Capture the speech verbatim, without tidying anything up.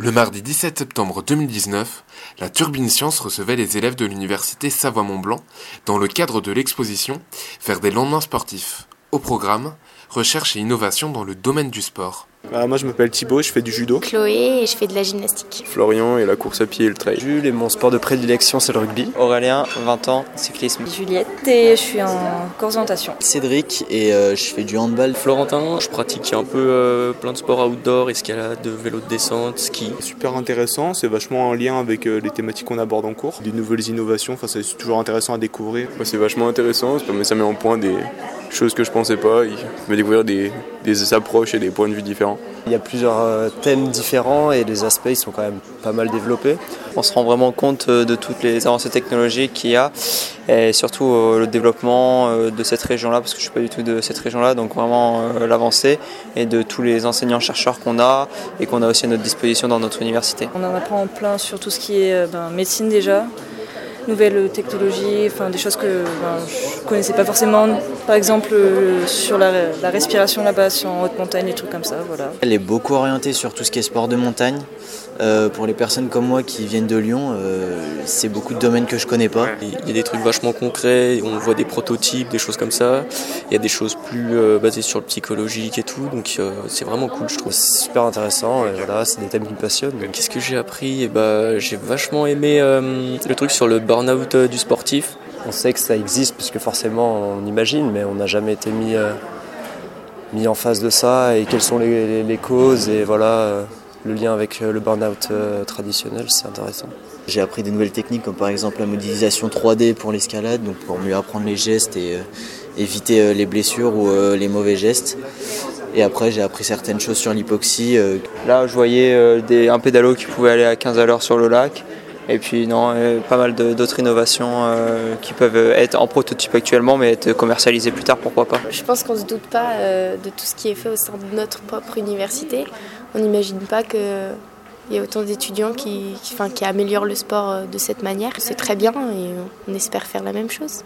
Le mardi dix-sept septembre deux mille dix-neuf, la Turbine Science recevait les élèves de l'université Savoie-Mont-Blanc dans le cadre de l'exposition Faire des lendemains sportifs. Au programme, recherche et innovation dans le domaine du sport. Alors moi je m'appelle Thibaut, je fais du judo. Chloé et je fais de la gymnastique. Florian et la course à pied et le trail. Jules et mon sport de prédilection c'est le rugby. Aurélien, vingt ans, cyclisme. Juliette et je suis en orientation. Cédric et euh, je fais du handball. Florentin, je pratique un peu euh, plein de sports outdoor, escalade, vélo de descente, ski. Super intéressant, c'est vachement en lien avec euh, les thématiques qu'on aborde en cours. Des nouvelles innovations, enfin c'est toujours intéressant à découvrir. Ouais, c'est vachement intéressant, ça met, ça met en point des choses que je pensais pas, il me découvrir des, des approches et des points de vue différents. Il y a plusieurs thèmes différents et les aspects ils sont quand même pas mal développés. On se rend vraiment compte de toutes les avancées technologiques qu'il y a et surtout le développement de cette région-là, parce que je ne suis pas du tout de cette région-là, donc vraiment l'avancée et de tous les enseignants-chercheurs qu'on a et qu'on a aussi à notre disposition dans notre université. On en apprend plein sur tout ce qui est ben, médecine déjà, nouvelles technologies, enfin, des choses que ben, je ne connaissais pas forcément, par exemple euh, sur la, la respiration là-bas, sur en haute montagne, des trucs comme ça. Voilà. Elle est beaucoup orientée sur tout ce qui est sport de montagne. Euh, pour les personnes comme moi qui viennent de Lyon, euh, c'est beaucoup de domaines que je connais pas. Il y a des trucs vachement concrets, on voit des prototypes, des choses comme ça. Il y a des choses plus euh, basées sur le psychologique et tout, donc euh, c'est vraiment cool, je trouve. C'est super intéressant, et voilà, c'est des thèmes qui me passionnent. Donc. Qu'est-ce que j'ai appris? Et bah, j'ai vachement aimé euh, le truc sur le burn-out euh, du sportif. On sait que ça existe parce que forcément on imagine, mais on n'a jamais été mis, euh, mis en face de ça et quelles sont les, les, les causes et voilà. Euh, Le lien avec le burn-out euh, traditionnel, c'est intéressant. J'ai appris des nouvelles techniques comme par exemple la modélisation trois D pour l'escalade, donc pour mieux apprendre les gestes et euh, éviter euh, les blessures ou euh, les mauvais gestes. Et après j'ai appris certaines choses sur l'hypoxie. Euh. Là je voyais euh, des, un pédalo qui pouvait aller à quinze à l'heure sur le lac. Et puis non, euh, pas mal de, d'autres innovations euh, qui peuvent être en prototype actuellement mais être commercialisées plus tard, pourquoi pas. Je pense qu'on ne se doute pas euh, de tout ce qui est fait au sein de notre propre université. On n'imagine pas qu'il y a autant d'étudiants qui, qui, enfin, qui améliorent le sport de cette manière. C'est très bien et on espère faire la même chose.